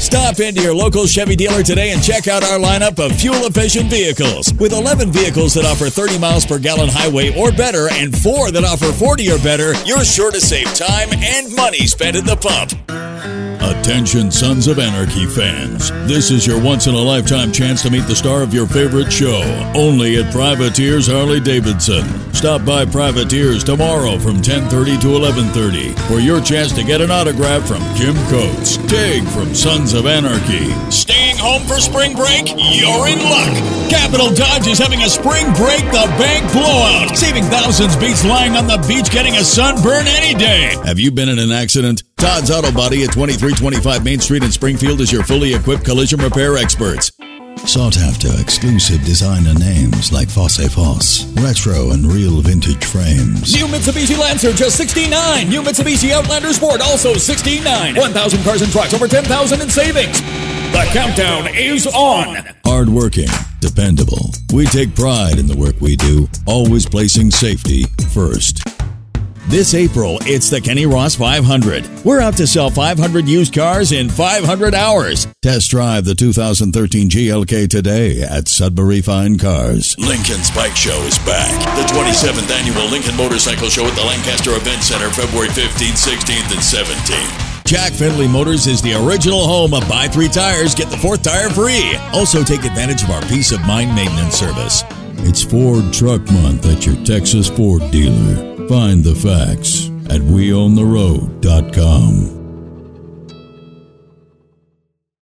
Stop into your local Chevy dealer today and check out our lineup of fuel-efficient vehicles. With 11 vehicles that offer 30 miles per gallon highway or better and 4 that offer 40 or better, you're sure to save time and money spent at the pump. Attention Sons of Anarchy fans. This is your once-in-a-lifetime chance to meet the star of your favorite show. Only at Privateers Harley-Davidson. Stop by Privateers tomorrow from 10:30 to 11:30 for your chance to get an autograph from Kim Coates. Tig from Sons of Anarchy. Staying home for spring break? You're in luck. Capital Dodge is having a spring break the bank blowout. Saving thousands beats lying on the beach getting a sunburn any day. Have you been in an accident? Todd's Auto Body at 2325 Main Street in Springfield is your fully equipped collision repair experts. Sought after exclusive designer names like Fosse Foss, retro and real vintage frames. New Mitsubishi Lancer, just $69. New Mitsubishi Outlander Sport, also $69. 1,000 cars and trucks, over $10,000 in savings. The countdown is on. Hardworking, dependable. We take pride in the work we do, always placing safety first. This April, it's the Kenny Ross 500. We're out to sell 500 used cars in 500 hours. Test drive the 2013 GLK today at Sudbury Fine Cars. Lincoln's Bike Show is back. The 27th annual Lincoln Motorcycle Show at the Lancaster Event Center, February 15th, 16th, and 17th. Jack Findlay Motors is the original home of buy 3 tires, get the 4th tire free. Also take advantage of our peace of mind maintenance service. It's Ford Truck Month at your Texas Ford dealer. Find the facts at weowntheroad.com.